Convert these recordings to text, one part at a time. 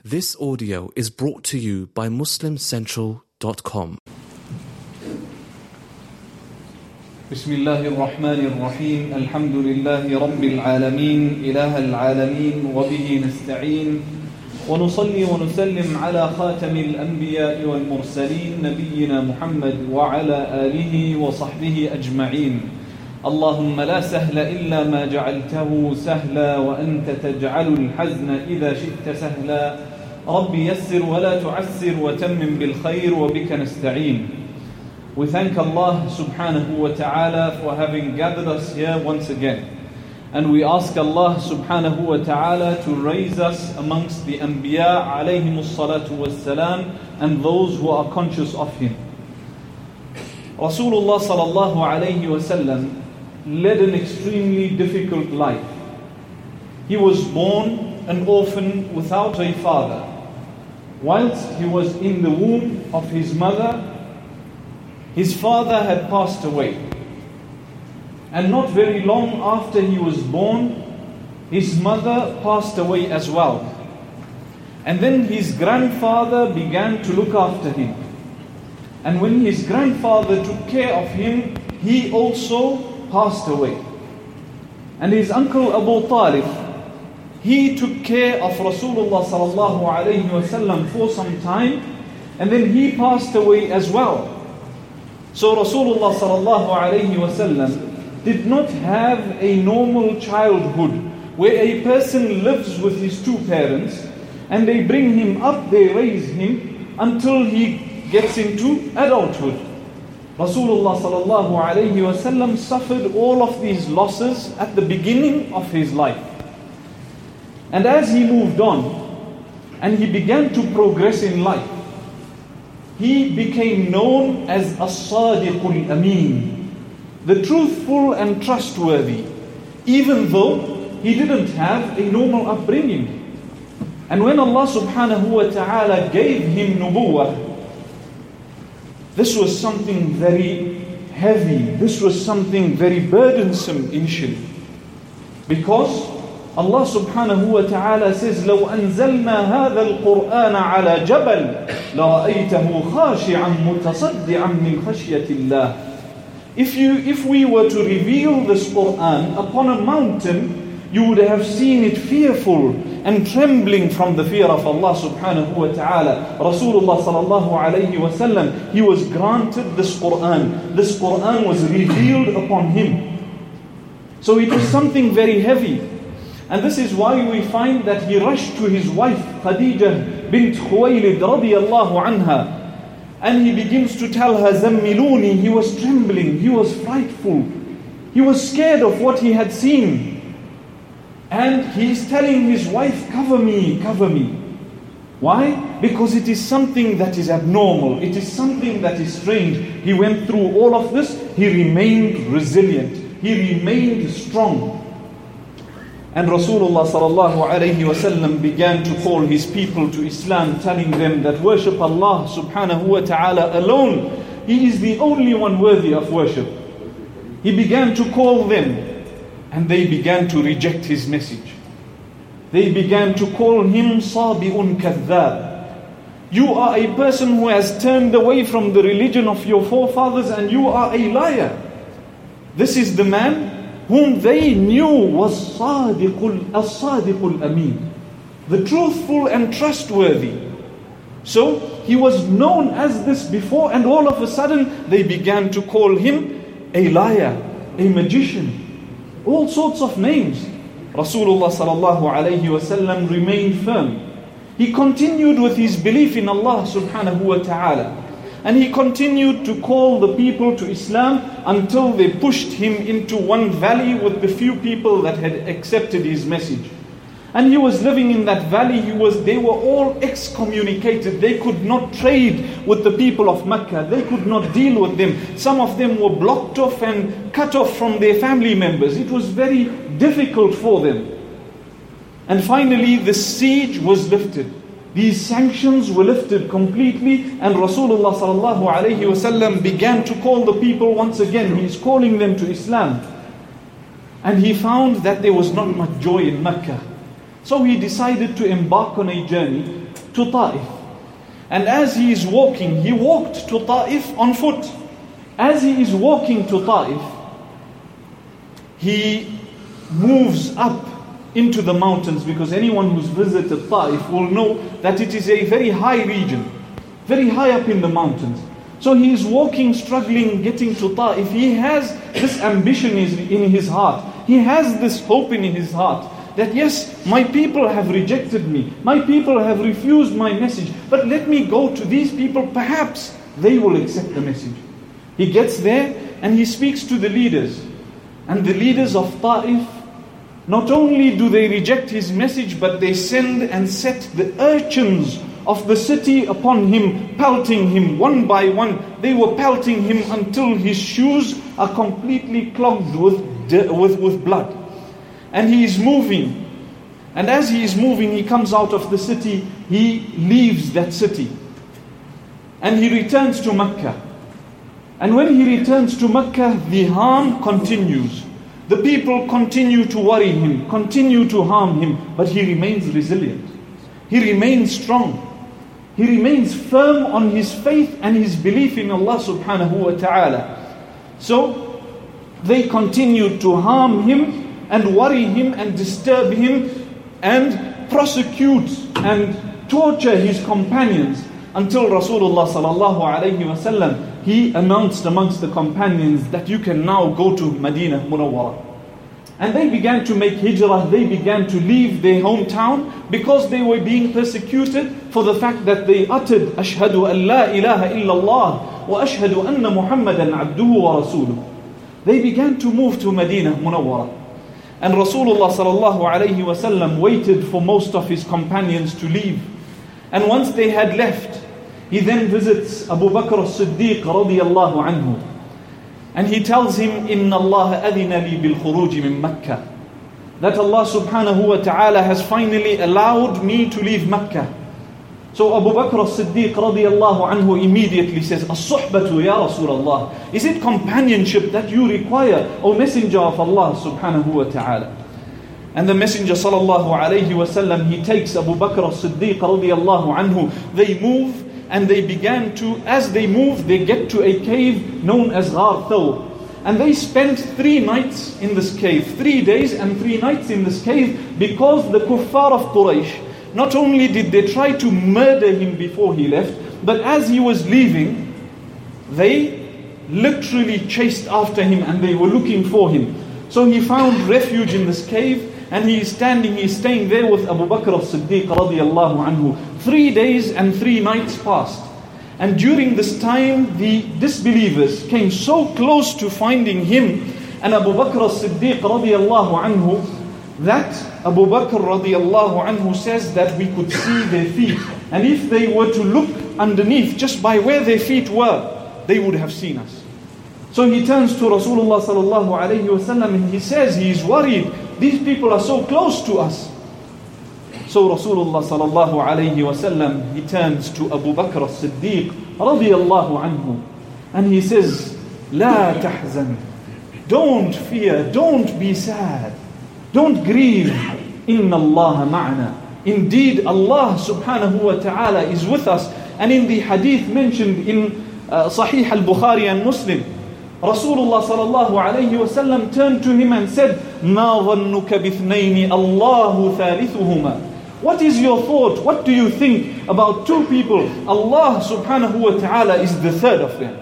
This audio is brought to you by MuslimCentral.com. بسم الله الرحمن الرحيم الحمد لله رب العالمين إله العالمين وبه نستعين ونصلي ونسلم على خاتم الأنبياء والمرسلين نبينا محمد وعلى آله وصحبه أجمعين. اللهم لا سهل إلا ما جعلته سهلا وأنت تجعل الحزن إذا شئت سهلا. رب يسر ولا تعسر وتمم بالخير وبك نستعين. We thank Allah subhanahu wa ta'ala for having gathered us here once again. And we ask Allah subhanahu wa ta'ala to raise us amongst the Anbiya alayhimus salatu wassalam and those who are conscious of Him. Rasulullah sallallahu alayhi wa sallam led an extremely difficult life. He was born an orphan without a father. Whilst he was in the womb of his mother, his father had passed away. And not very long after he was born, his mother passed away as well. And then his grandfather began to look after him. And when his grandfather took care of him, he also passed away. And his uncle Abu Talib, he took care of Rasulullah sallallahu alayhi wa sallam for some time, and then he passed away as well. So Rasulullah sallallahu alayhi wa sallam did not have a normal childhood where a person lives with his two parents and they bring him up, they raise him until he gets into adulthood. Rasulullah sallallahu alayhi wa sallam suffered all of these losses at the beginning of his life. And as he moved on and he began to progress in life, he became known as As-Sadiqul Ameen, the truthful and trustworthy, even though he didn't have a normal upbringing. And when Allah subhanahu wa ta'ala gave him nubuwwah, this was something very heavy, this was something very burdensome initially. Because Allah subhanahu wa ta'ala says, لو أنزلنا هذا القرآن على جبل لرأيته خاشعا متصدعا من خشية الله. If we were to reveal this Quran upon a mountain, you would have seen it fearful and trembling from the fear of Allah subhanahu wa ta'ala. Rasulullah sallallahu alayhi wa sallam, he was granted this Quran. This Quran was revealed upon him. So it was something very heavy. And this is why we find that he rushed to his wife Khadija bint Khuwaylid radiyallahu anha, and he begins to tell her, Zammiluni. He was trembling, he was frightful, he was scared of what he had seen. And he is telling his wife, cover me, cover me. Why? Because it is something that is abnormal, it is something that is strange. He went through all of this, he remained resilient, he remained strong. And Rasulullah sallallahu alayhi wa sallam began to call his people to Islam, telling them that worship Allah subhanahu wa ta'ala alone. He is the only one worthy of worship. He began to call them, and they began to reject his message. They began to call him Sabi'un Kadhab. You are a person who has turned away from the religion of your forefathers, and you are a liar. This is the man whom they knew was As-Sadiqul Ameen, the truthful and trustworthy. So he was known as this before, and all of a sudden they began to call him a liar, a magician, all sorts of names. Rasulullah sallallahu alayhi wa sallam remained firm. He continued with his belief in Allah subhanahu wa ta'ala. And he continued to call the people to Islam until they pushed him into one valley with the few people that had accepted his message. And he was living in that valley. They were all excommunicated. They could not trade with the people of Mecca. They could not deal with them. Some of them were blocked off and cut off from their family members. It was very difficult for them. And finally the siege was lifted. These sanctions were lifted completely, and Rasulullah sallallahu alayhi wa sallam began to call the people once again. He is calling them to Islam. And he found that there was not much joy in Mecca. So he decided to embark on a journey to Ta'if. And as he is walking, he walked to Ta'if on foot. As he is walking to Ta'if, he moves up into the mountains, because anyone who's visited Ta'if will know that it is a very high region, very high up in the mountains. So he is walking, struggling, getting to Ta'if. He has this ambition in his heart. He has this hope in his heart that yes, my people have rejected me. My people have refused my message. But let me go to these people. Perhaps they will accept the message. He gets there and he speaks to the leaders. And the leaders of Ta'if, not only do they reject his message, but they send and set the urchins of the city upon him, pelting him one by one. They were pelting him until his shoes are completely clogged with blood. And he is moving. And as he is moving, he comes out of the city. He leaves that city. And he returns to Mecca. And when he returns to Mecca, the harm continues. The people continue to worry him, continue to harm him, but he remains resilient. He remains strong. He remains firm on his faith and his belief in Allah subhanahu wa ta'ala. So they continue to harm him and worry him and disturb him and prosecute and torture his companions, until Rasulullah sallallahu alayhi wasallam, he announced amongst the companions that you can now go to Medina Munawwara. And they began to make hijrah, they began to leave their hometown because they were being persecuted for the fact that they uttered Ashhadu an la ilaha illallah wa ashhadu anna Muhammadan abduhu wa rasuluh. They began to move to Medina Munawwara. And Rasulullah sallallahu alayhi wasallam waited for most of his companions to leave. And once they had left, he then visits Abu Bakr as-Siddiq radiyallahu anhu. And he tells him, Inna Allah adina li bil khuruj min Makkah. That Allah subhanahu wa ta'ala has finally allowed me to leave Makkah. So Abu Bakr as-Siddiq radiyallahu anhu immediately says, As-suhbatu ya Rasulullah. Is it companionship that you require, O Messenger of Allah subhanahu wa ta'ala? And the Messenger sallallahu alayhi wasallam, he takes Abu Bakr as-Siddiq radiyallahu anhu. They move and they began to, as they move, they get to a cave known as Ghar Thawr. And they spent 3 nights in this cave, 3 days and 3 nights in this cave, because the kuffar of Quraysh, not only did they try to murder him before he left, but as he was leaving, they literally chased after him and they were looking for him. So he found refuge in this cave, and he is staying there with Abu Bakr as-Siddiq radiyallahu anhu. 3 days and 3 nights passed. And during this time, the disbelievers came so close to finding him and Abu Bakr as-Siddiq radiyallahu anhu, that Abu Bakr radiyallahu anhu says that we could see their feet. And if they were to look underneath, just by where their feet were, they would have seen us. So he turns to Rasulullah sallallahu alayhi wasallam and he says he is worried. These people are so close to us. So Rasulullah sallallahu alayhi wasallam, he turns to Abu Bakr as-Siddiq radiyallahu anhu and he says, La tahzan. Don't fear, don't be sad, don't grieve. Inna Allah ma'ana. Indeed, Allah subhanahu wa ta'ala is with us. And in the hadith mentioned in Sahih al-Bukhari and Muslim, Rasulullah sallallahu alayhi wa sallam turned to him and said, مَا ظَنُّكَ بِثْنَيْنِ اللَّهُ ثَالِثُهُمَا. What is your thought? What do you think about 2 people? Allah subhanahu wa ta'ala is the third of them.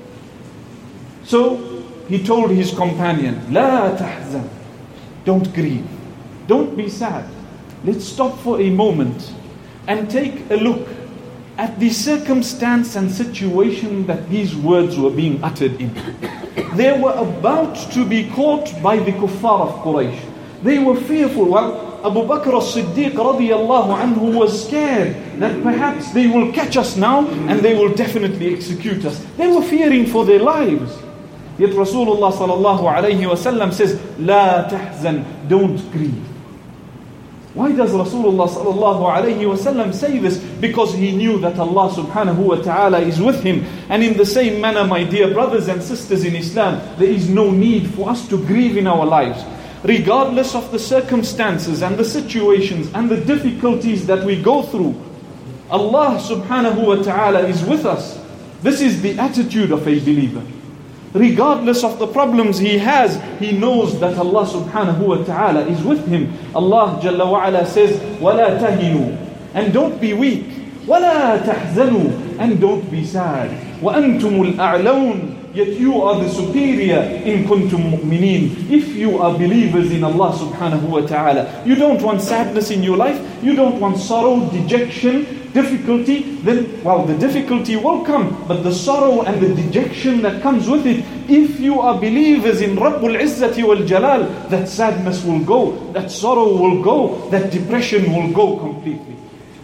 So he told his companion, La tahzan. Don't grieve. Don't be sad. Let's stop for a moment and take a look at the circumstance and situation that these words were being uttered in. They were about to be caught by the kuffar of Quraysh. They were fearful. Well, Abu Bakr as-Siddiq radiyallahu anhu was scared that perhaps they will catch us now and they will definitely execute us. They were fearing for their lives. Yet Rasulullah sallallahu alayhi wa sallam says, La tahzan, don't grieve. Why does Rasulullah sallallahu alayhi wa sallam say this? Because he knew that Allah subhanahu wa ta'ala is with him. And in the same manner, my dear brothers and sisters in Islam, there is no need for us to grieve in our lives. regardless of the circumstances and the situations and the difficulties that we go through, Allah subhanahu wa ta'ala is with us. This is the attitude of a believer. Regardless of the problems he has, he knows that Allah subhanahu wa ta'ala is with him. Allah Jalla wa ala says, وَلَا تَهِنُوا, and don't be weak. وَلَا تَحْزَنُوا, and don't be sad. وَأَنْتُمُ الْأَعْلَوْنَ, yet you are the superior in kuntum mu'mineen, if you are believers in Allah subhanahu wa ta'ala. You don't want sadness in your life, you don't want sorrow, dejection, difficulty, then, well, the difficulty will come, but the sorrow and the dejection that comes with it, if you are believers in Rabbul Izzati wal Jalal, that sadness will go, that sorrow will go, that depression will go completely.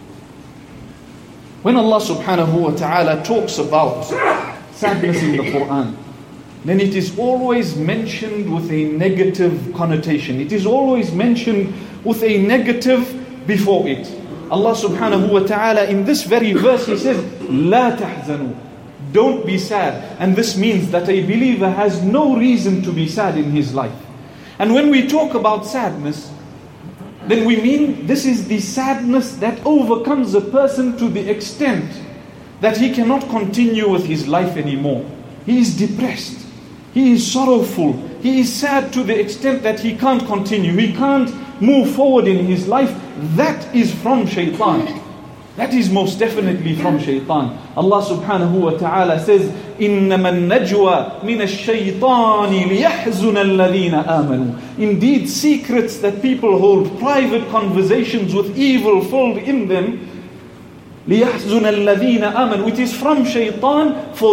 When Allah subhanahu wa ta'ala talks about sadness in the Quran, then it is always mentioned with a negative connotation. It is always mentioned with a negative before it. Allah subhanahu wa ta'ala in this very verse, He says, لا تحزنوا, don't be sad. And this means that a believer has no reason to be sad in his life. And when we talk about sadness, then we mean this is the sadness that overcomes a person to the extent that he cannot continue with his life anymore. He is depressed. He is sorrowful. He is sad to the extent that he can't continue. He can't move forward in his life. That is from shaitan. That is most definitely from shaitan. Allah subhanahu wa ta'ala says, إِنَّمَا النَّجْوَى مِنَ الشَّيْطَانِ لِيَحْزُنَ الَّذِينَ آمَنُوا. Indeed, secrets that people hold, private conversations with evil filled in them, لِيَحْزُنَ الَّذِينَ آمَنُوا. It is from shaitan for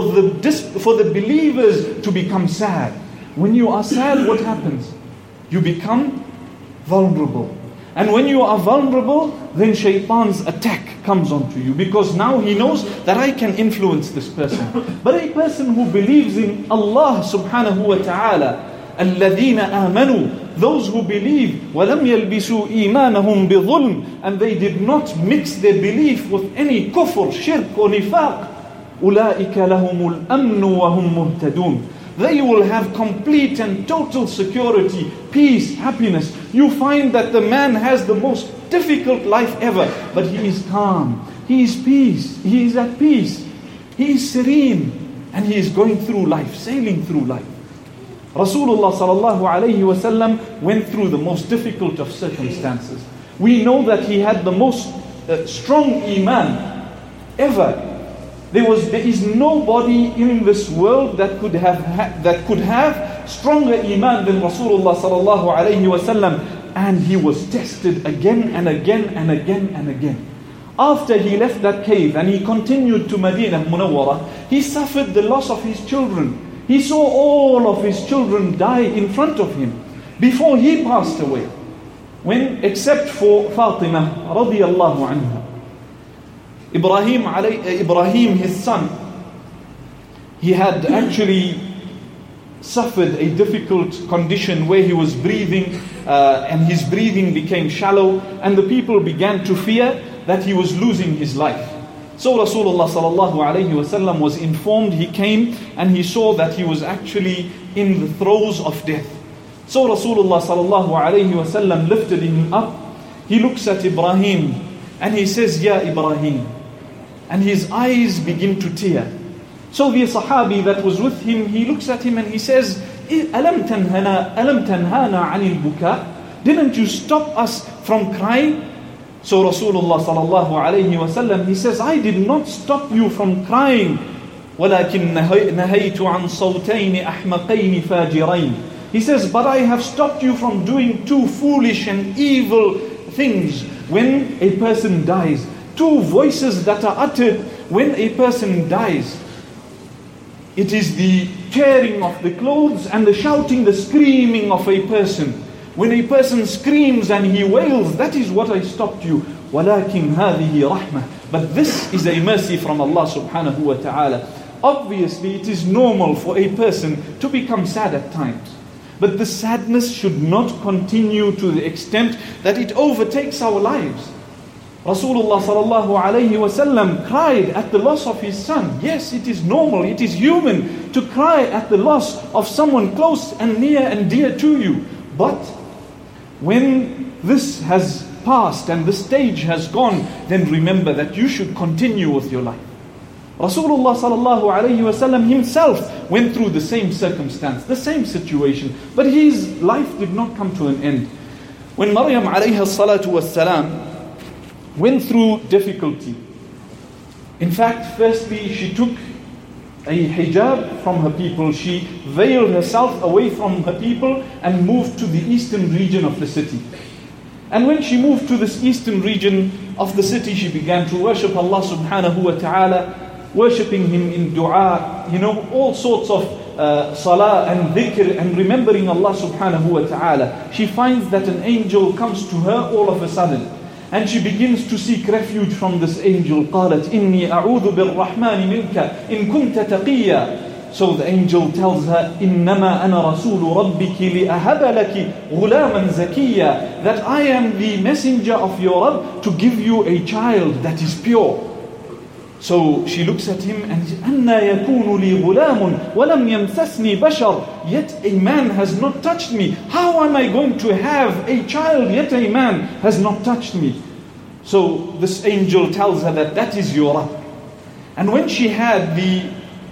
the believers to become sad. When you are sad, what happens? You become vulnerable. And when you are vulnerable, then shaitan's attack comes onto you, because now he knows that I can influence this person. But a person who believes in Allah subhanahu wa ta'ala, الَّذِينَ آمَنُوا, those who believe, وَلَمْ يَلْبِسُوا إِيمَانَهُمْ بِظُلْمٍ, and they did not mix their belief with any kufr, shirk or nifaq, أُولَٰئِكَ لَهُمُ الْأَمْنُ وَهُمْ مُهْتَدُونَ. They will have complete and total security, peace, happiness. You find that the man has the most difficult life ever, but he is calm, he is peace, he is at peace, he is serene, and he is going through life, sailing through life. Rasulullah sallallahu alayhi wasallam went through the most difficult of circumstances. We know that he had the most strong iman ever. There is nobody in this world that could have stronger iman than Rasulullah sallallahu alayhi wasallam, and he was tested again and again and again and again. After he left that cave and he continued to Medina Munawwara, he suffered the loss of his children. He saw all of his children die in front of him before he passed away. Except for Fatima radiyallahu anha. Ibrahim, his son, he had actually suffered a difficult condition where he was breathing and his breathing became shallow, and the people began to fear that he was losing his life. So Rasulullah sallallahu alayhi wasallam was informed. He came and he saw that he was actually in the throes of death. So Rasulullah sallallahu alayhi wasallam lifted him up. He looks at Ibrahim and he says, Ya Ibrahim. And his eyes begin to tear. So the Sahabi that was with him, he looks at him and he says, أَلَمْ تَنْهَانَا عَنِ الْبُكَاءِ? Didn't you stop us from crying? So Rasulullah sallallahu alayhi wasallam, he says, I did not stop you from crying. وَلَكِنْ نَهَيْتُ عَنْ صَوْتَيْنِ أَحْمَقَيْنِ فَاجِرَيْنِ. He says, but I have stopped you from doing two foolish and evil things when a person dies. Two voices that are uttered when a person dies. It is the tearing of the clothes and the shouting, the screaming of a person. When a person screams and he wails, that is what I stopped you. وَلَكِنْ هَذِهِ رَحْمَةٌ. But this is a mercy from Allah subhanahu wa ta'ala. Obviously, it is normal for a person to become sad at times. But the sadness should not continue to the extent that it overtakes our lives. Rasulullah sallallahu alayhi wasallam cried at the loss of his son. Yes, it is normal, it is human to cry at the loss of someone close and near and dear to you. But when this has passed and this stage has gone, then remember that you should continue with your life. Rasulullah sallallahu alayhi wasallam himself went through the same circumstance, the same situation, but his life did not come to an end. When Maryam alayha salatu wassalam went through difficulty, in fact, firstly she took a hijab from her people. She veiled herself away from her people and moved to the eastern region of the city. And when she moved to this eastern region of the city, she began to worship Allah subhanahu wa ta'ala, worshipping Him in dua, all sorts of salah and dhikr and remembering Allah subhanahu wa ta'ala. She finds that an angel comes to her all of a sudden. And she begins to seek refuge from this angel. قالت إني أعوذ بالرحمن منك إن كنت تقيا. So the angel tells her, إنما أنا رسول ربك لأهب لك غلاما زكيا. That I am the messenger of your Rabb to give you a child that is pure. So she looks at him and says, أَنَّا يَكُونُ لِي غُلَامٌ وَلَمْ يَمْسَسْنِي بَشَرٌ. Yet a man has not touched me. How am I going to have a child yet a man has not touched me? So this angel tells her that is your Rabb. And when she had the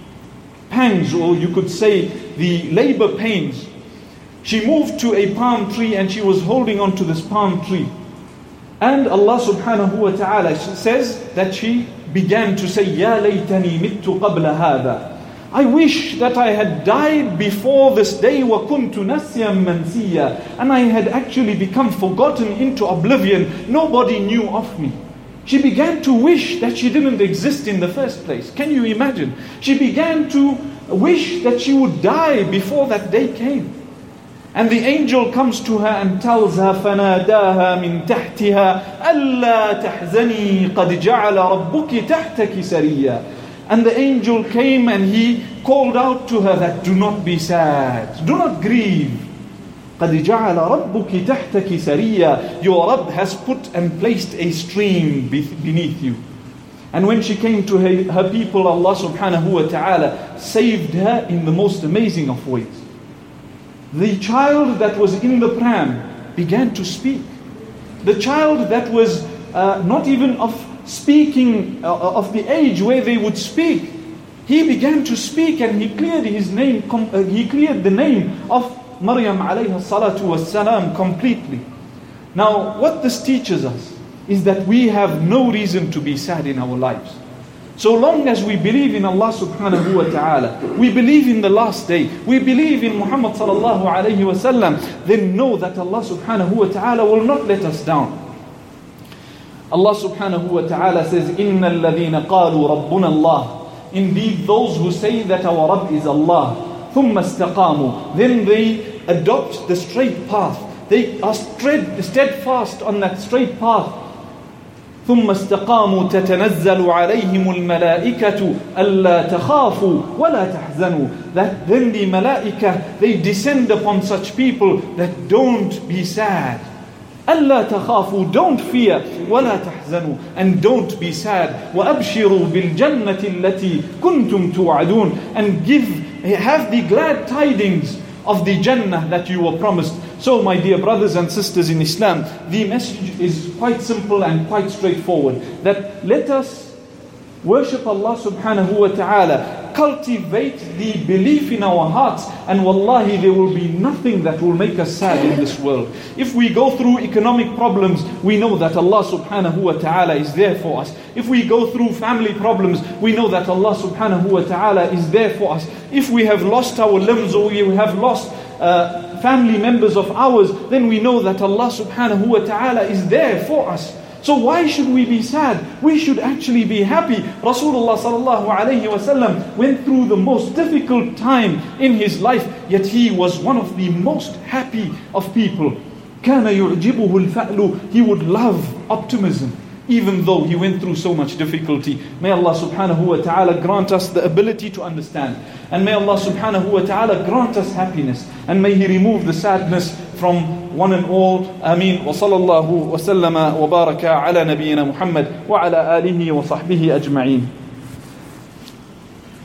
pangs, or you could say the labor pains, she moved to a palm tree and she was holding on to this palm tree. And Allah subhanahu wa ta'ala says that she began to say, يَا لَيْتَنِي مِتُّ قَبْلَ هَذَا. I wish that I had died before this day, وَكُنْتُ نَسْيًا مَنْسِيًّا. And I had actually become forgotten into oblivion. Nobody knew of me. She began to wish that she didn't exist in the first place. Can you imagine? She began to wish that she would die before that day came. And the angel comes to her and tells her, فَنَادَاهَا مِن تَحْتِهَا أَلَّا تَحْزَنِي قَدْ جَعَلَ رَبُّكِ تَحْتَكِ سَرِيًّا. And the angel came and he called out to her that do not be sad, do not grieve. قَدْ جَعَلَ رَبُّكِ تَحْتَكِ سَرِيًّا. Your Rabb has put and placed a stream beneath you. And when she came to her people, Allah subhanahu wa ta'ala saved her in the most amazing of ways. The child that was in the pram began to speak. The child that was not even of speaking, of the age where they would speak, he began to speak and he cleared his name. He cleared the name of Maryam alayha salatu wassalam completely. Now, what this teaches us is that we have no reason to be sad in our lives. So long as we believe in Allah subhanahu wa ta'ala, we believe in the last day, we believe in Muhammad sallallahu alayhi wa sallam, then know that Allah subhanahu wa ta'ala will not let us down. Allah subhanahu wa ta'ala says, إِنَّ الَّذِينَ قَالُوا رَبُّنَا اللَّهِ. Indeed, those who say that our Rabb is Allah, ثُمَّ اسْتَقَامُوا. Then they adopt the straight path. They are steadfast on that straight path. ثم استقاموا تتنزل عليهم الملائكة ألا تخافوا ولا تحزنوا. That then the malaika, they descend upon such people that don't be sad. ألا تخافوا, don't fear, ولا تحزنوا, and don't be sad. وأبشروا بالجنة التي كنتم توعدون, and have the glad tidings of the Jannah that you were promised. So my dear brothers and sisters in Islam, the message is quite simple and quite straightforward. That let us worship Allah subhanahu wa ta'ala, cultivate the belief in our hearts, and wallahi there will be nothing that will make us sad in this world. If we go through economic problems, we know that Allah subhanahu wa ta'ala is there for us. If we go through family problems, we know that Allah subhanahu wa ta'ala is there for us. If we have lost our limbs or we have lost family members of ours, then we know that Allah subhanahu wa ta'ala is there for us. So why should we be sad? We should actually be happy. Rasulullah sallallahu alayhi wa sallam went through the most difficult time in his life, yet he was one of the most happy of people. كَانَ يُعْجِبُهُ الْفَأْلُ. He would love optimism, even though he went through so much difficulty. May Allah subhanahu wa ta'ala grant us the ability to understand. And may Allah subhanahu wa ta'ala grant us happiness. And may He remove the sadness from one and all. Ameen. Wa sallallahu wa sallama wa baraka ala nabiyyina Muhammad wa ala alihi wa sahbihi ajma'een.